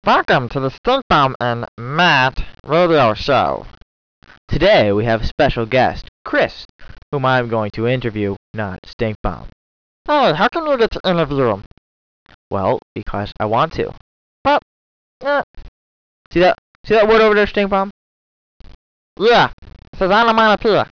Welcome to the Stink Bomb and Matt Radio Show. Today we have a special guest, Chris, whom I'm going to interview, not Stink Bomb. Hey, how come you get to interview him? Well, because I want to. But, eh, See that word over there, Stink Bomb? yeah, it says onomatopoeia.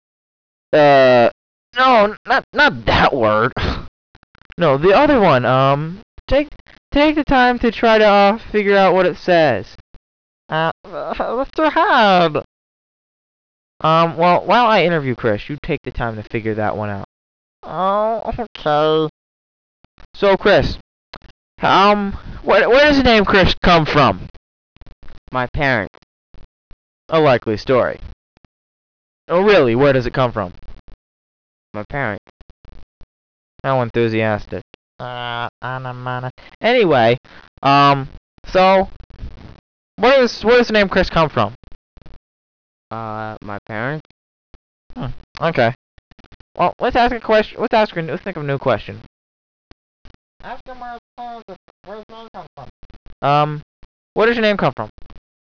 No, not that word. No, the other one. Take the time to try to figure out what it says. That's too hard. Well, while I interview Chris, you take the time to figure that one out. Oh, okay. So, Chris, where does the name Chris come from? My parents. A likely story. Oh, really? Where does it come from? My parents. How enthusiastic. Anyway, so, where does the name Chris come from? My parents. Okay. Well, let's ask a question. Let's think of a new question. Ask him where's the name come from. Where does your name come from?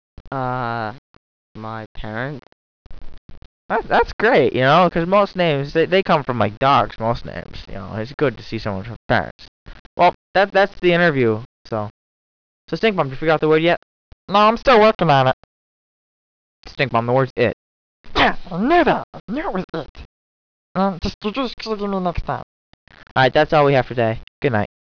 My parents. That's great, because most names, they come from, like, dogs, most names, it's good to see someone from parents. Well, that's the interview, so Stink Bomb, did you figure out the word yet? No, I'm still working on it. Stink Bomb, the word's it. Yes, I knew that. I knew it was it. Just give me next time. Alright, that's all we have for today. Good night.